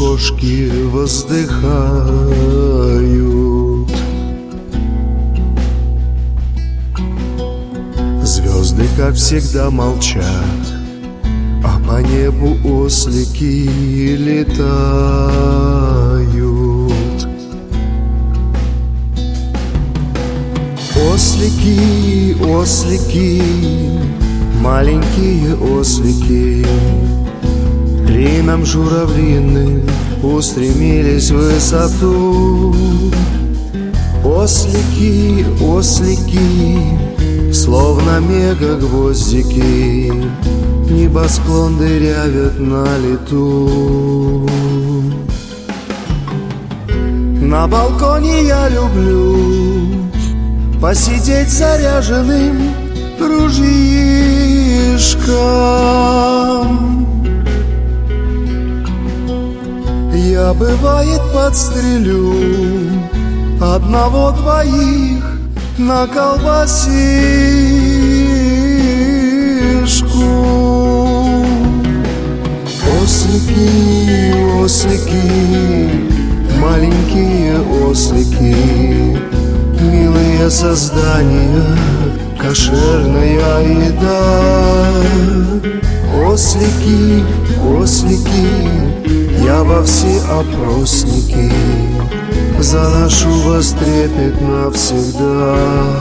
кошки воздыхают. Звезды, как всегда, молчат, а по небу ослики летают. Ослики, ослики, маленькие ослики, клином журавлиным устремились в высоту. Ослики, ослики, словно мегагвоздики, небосклон дырявят на лету. На балконе я люблю посидеть заряженным ружьишком. Я, бывает, подстрелю одного-двоих на колбасишку. Ослики, ослики, маленькие ослики, милые создания, кошерная еда. Ослики, ослики, я во все опросники заношу вас трепет навсегда.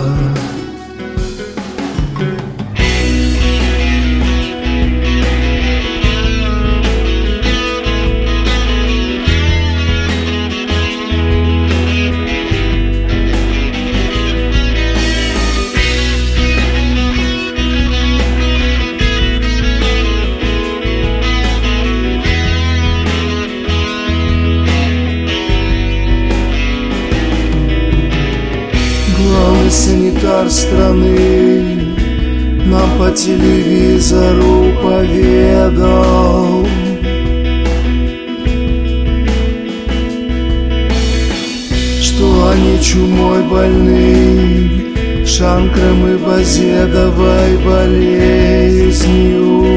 Главный санитар страны нам по телевизору поведал, что они чумой больны, шанкром и базедовой болезнью.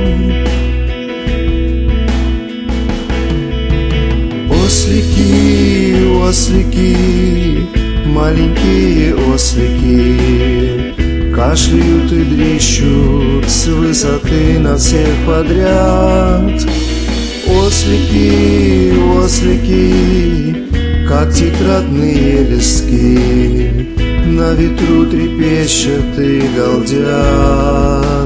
Ослики, ослики, маленькие ослики, кашляют и дрещут с высоты на всех подряд. Ослики, ослики, как тетрадные листки, на ветру трепещут и галдят.